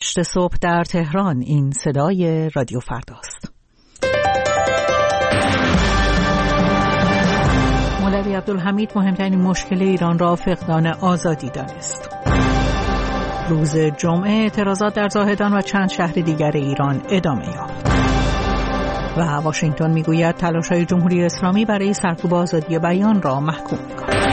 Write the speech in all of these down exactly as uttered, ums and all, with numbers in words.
هشت صبح در تهران. این صدای رادیو فرداست. مولوی عبدالحمید مهمترین مشکل ایران را فقدان آزادی دانست. روز جمعه اعتراضات در زاهدان و چند شهر دیگر ایران ادامه یافت. و واشنگتن میگوید تلاش‌های جمهوری اسلامی برای سرکوب آزادی بیان را محکوم می‌کند.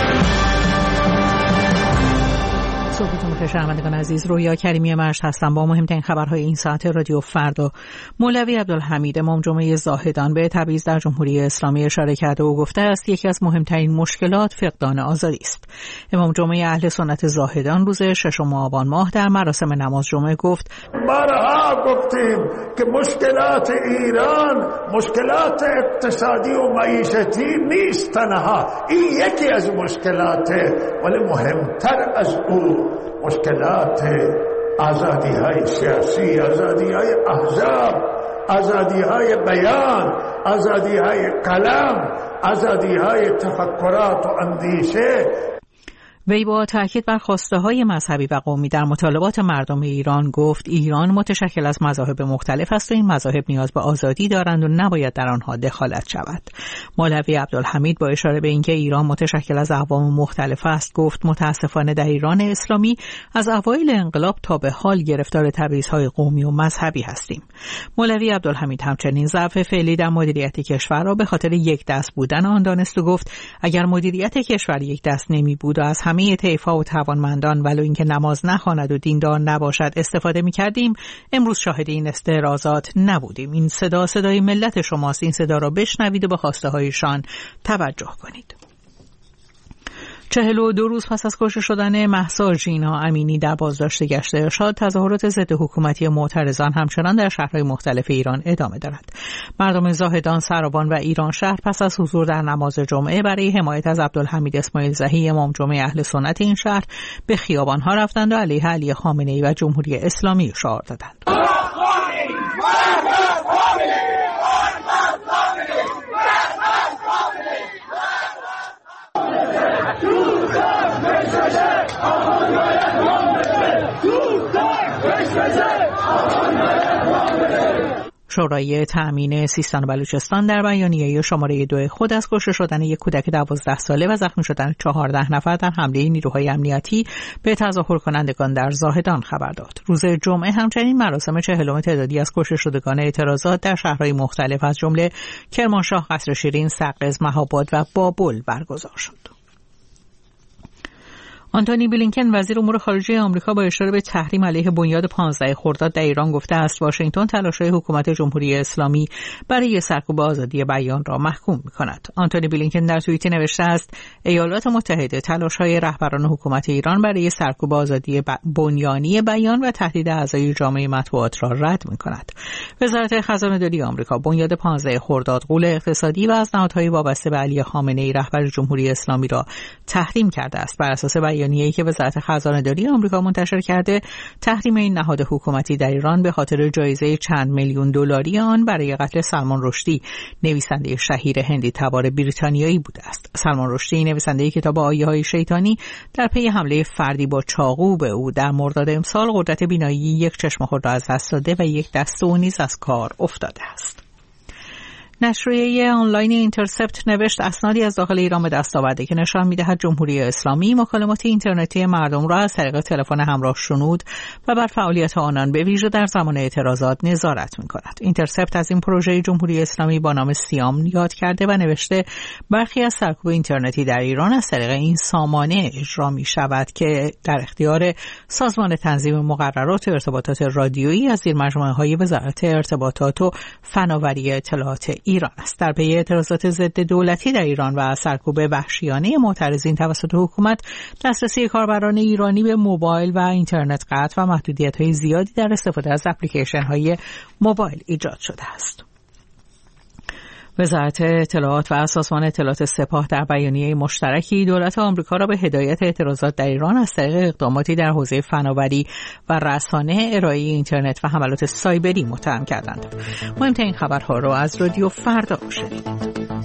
صبحتون بخیر شنوندگان عزیز، رویا کریمی مشت هستم با مهمترین خبرهای این ساعت رادیو فردا. مولوی عبدالحمید امام جمعه زاهدان به تبعیض در جمهوری اسلامی اشاره کرده و گفته است یکی از مهمترین مشکلات فقدان آزادی است. امام جمعه اهل سنت زاهدان روز ششم آبان ماه در مراسم نماز جمعه گفت: بارها گفتیم که مشکلات ایران مشکلات اقتصادی و معیشتی نیست تنها، این یکی از مشکلاته، ولی مهمتر از او مشکلات آزادی های سیاسی، آزادی های احزاب، آزادی های بیان، آزادی های قلم، آزادی های تفکرات و اندیشه. وی با تأکید بر خواسته‌های مذهبی و قومی در مطالبات مردم ایران گفت ایران متشکل از مذاهب مختلف است و این مذاهب نیاز به آزادی دارند و نباید در آنها دخالت شود. مولوی عبدالحمید با اشاره به اینکه ایران متشکل از اقوام مختلف است گفت متاسفانه در ایران اسلامی از اوایل انقلاب تا به حال گرفتار تبعیض‌های قومی و مذهبی هستیم. مولوی عبدالحمید همچنین ضعف فعلی در مدیریت کشور را به خاطر یک دست بودن آن دانست و گفت اگر مدیریت کشور یک دست نمی بود و از همه طیف‌ها و توانمندان ولو اینکه نماز نخواند و دیندار نباشد استفاده می‌کردیم، امروز شاهد این استعراضات نبودیم. این صدا صدای ملت شماست، این صدا را بشنوید و به خواسته‌هایشان توجه کنید. چهل و دو روز پس از کشته شدن مهسا ژینا امینی در بازداشت گشت ارشاد، تظاهرات ضد حکومتی معترضان همچنان در شهرهای مختلف ایران ادامه دارد. مردم زاهدان، سرابان و ایران شهر پس از حضور در نماز جمعه برای حمایت از عبدالحمید اسماعیل زهی امام جمعه اهل سنت این شهر به خیابان‌ها رفتند و علیه علی خامنه‌ای و جمهوری اسلامی شعار دادند. شورای تأمین سیستان و بلوچستان در بیانیه شماره دو خود از کشته شدن یک کودک دوازده ساله و زخمی شدن چهارده نفر در حمله نیروهای امنیتی به تظاهر کنندگان در زاهدان خبر داد. روز جمعه همچنین مراسم چهلم تعدادی از کشته شدگان اعتراضات در شهرهای مختلف از جمله کرمانشاه، قصر شیرین، سقز، مهاباد و بابل برگزار شد. آنتونی بلینکن وزیر امور خارجه آمریکا با اشاره به تحریم علیه بنیاد پانزده خرداد در ایران گفته است واشنگتن تلاش‌های حکومت جمهوری اسلامی برای سرکوب آزادی بیان را محکوم می‌کند. آنتونی بلینکن در توییتی نوشته است ایالات متحده تلاش‌های رهبران حکومت ایران برای سرکوب آزادی بنیانی بیان و تهدید اعضای جامعه مطبوعات را رد می‌کند. وزارت خزانه‌داری آمریکا بنیاد پانزده خرداد غول اقتصادی و از نهادهای وابسته به علی خامنه‌ای رهبر جمهوری اسلامی را تحریم کرده است. بر اساس بیانیه‌ای که وزارت خزانه‌داری آمریکا منتشر کرده، تحریم این نهاد حکومتی در ایران به خاطر جایزه چند میلیون دلاری آن برای قتل سلمان رشدی، نویسنده شهیر هندی تبار بریتانیایی بوده است. سلمان رشدی، نویسنده کتاب آیه‌های شیطانی، در پی حمله فردی با چاقو به او در مرداد امسال قدرت بینایی یک چشم خود را از دست داده و یک دست او نیز از کار افتاده است. نشریه آنلاین اینترسپت نوشت اسنادی از داخل ایران به دست آورده که نشان می‌دهد جمهوری اسلامی مکالمات اینترنتی مردم را از طریق تلفن همراه شنود و بر فعالیت آنان به ویژه در زمان اعتراضات نظارت می‌کند. اینترسپت از این پروژه جمهوری اسلامی با نام سیام یاد کرده و نوشته برخی از سرکوب اینترنتی در ایران از طریق این سامانه اجرا می‌شود که در اختیار سازمان تنظیم مقررات و ارتباطات رادیویی از زیرمجموعه‌های وزارت ارتباطات و فناوری اطلاعات ایران است. در پی اعتراضات ضد دولتی در ایران و سرکوب وحشیانه معترضین توسط حکومت، دسترسی کاربران ایرانی به موبایل و اینترنت قطع و محدودیت‌های زیادی در استفاده از اپلیکیشن‌های موبایل ایجاد شده است. وزارت اطلاعات و سازمان اطلاعات سپاه در بیانیه مشترکی دولت آمریکا را به هدایت اعتراضات در ایران از طریق اقداماتی در حوزه فناوری و رسانه، ارائه اینترنت و حملات سایبری متهم کردند. مهمترین خبرها را از رادیو فردا شنیدید.